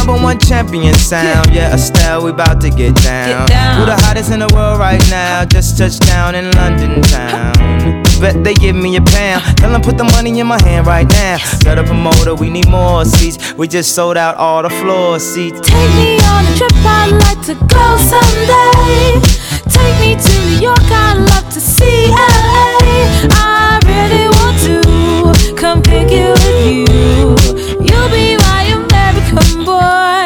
#1 champion sound. Yeah, Estelle, we about to get down. Who the hottest in the world right now? Just touched down in London town. Bet they give me a pound. Tell them put the money in my hand right now. Got a promoter, we need more seats. We just sold out all the floor seats. Take me on a trip, I'd like to go someday. Take me to New York, I'd love to see LA. I really want to come kick it with you. You'll be my American boy.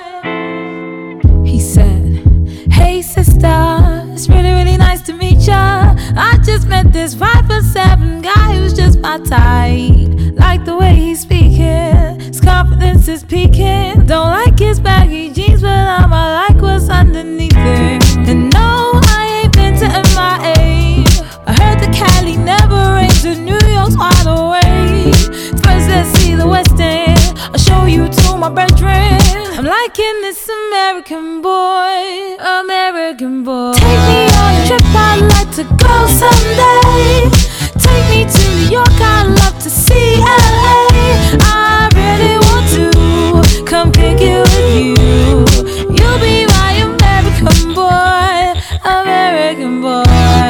He said, hey sister, it's really, really nice to meet ya. I just met this 5'7" guy who's just my type. Like the way he's speaking, his confidence is peaking. Don't like his baggy jeans, but I'ma like what's underneath it. And no, I ain't been to MIA. I heard the Cali never rains and New York's wide awake. First let's see the West End, I'll show you to my bedroom. I'm liking this American boy, American boy. Take me on a trip, I'd like to go someday. Take me to New York, I'd love to see LA. I really want to come kick it with you. You'll be my American boy, American boy.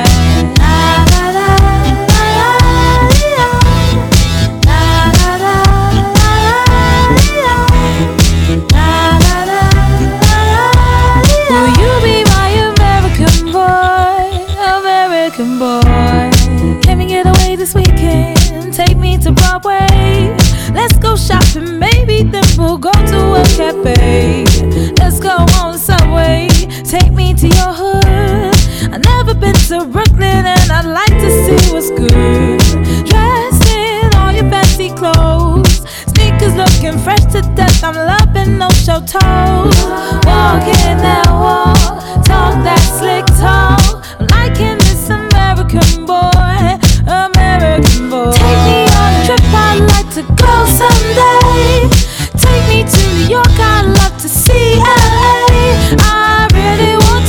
Will you be my American boy, American boy? Can we get away this weekend? Take me to Broadway. Let's go shopping, maybe then we'll go to a cafe. Let's go on the subway, take me to your hood. I've never been to Brooklyn and I'd like to see what's good. Dressed in all your fancy clothes, sneakers looking fresh to death. I'm loving no show toes. Walking that walk, talk that slick talk. I'm liking this American boy, American boy. Take me on a trip, I'd like to go someday. Take me to New York, I'd love to see LA. I really want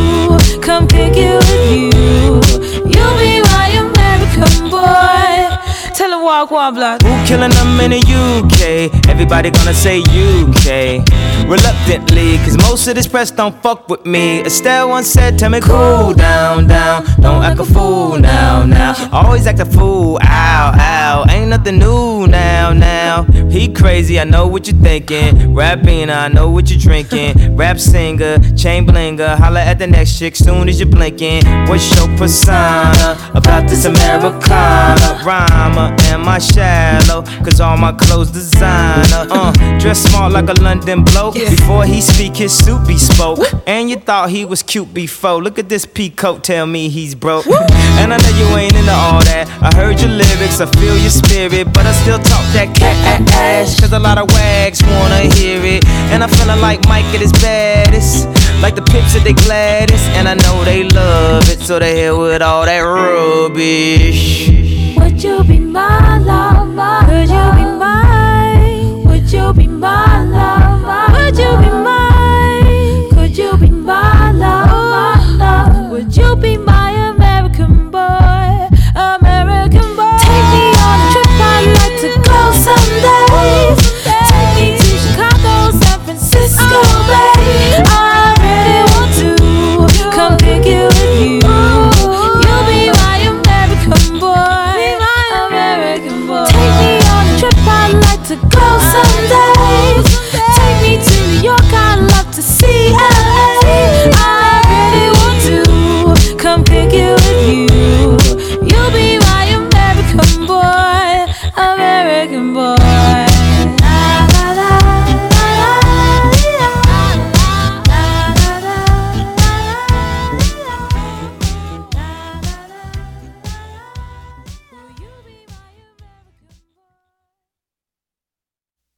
to come kick it with you. You'll be my American boy. Tell him walk one block. Who killing them in the UK? Everybody gonna say UK. Reluctantly, cause most of this press don't fuck with me. Estelle once said, tell me cool down, down. Don't act a fool now, now. Always act a fool, ow, ow. Ain't nothing new now, now. He crazy, I know what you're thinking. Rapping, I know what you're drinking. Rap singer, chain blinger. Holla at the next chick soon as you're blinking. What's your persona about this Americana? Rhymer, am I shallow? Cause all my clothes designer. Dress smart like a London bloke. Before he speak, his suit be spoke. And you thought he was cute before. Look at this peacoat, tell me he's broke. And I know you ain't into all that. I heard your lyrics, I feel your spirit, but I still talk that cat ass. Cause a lot of wags wanna hear it. And I'm feeling like Mike at his baddest, like the Pips at they gladdest. And I know they love it, so they hell with all that rubbish. Would you be my love, my? Could you be my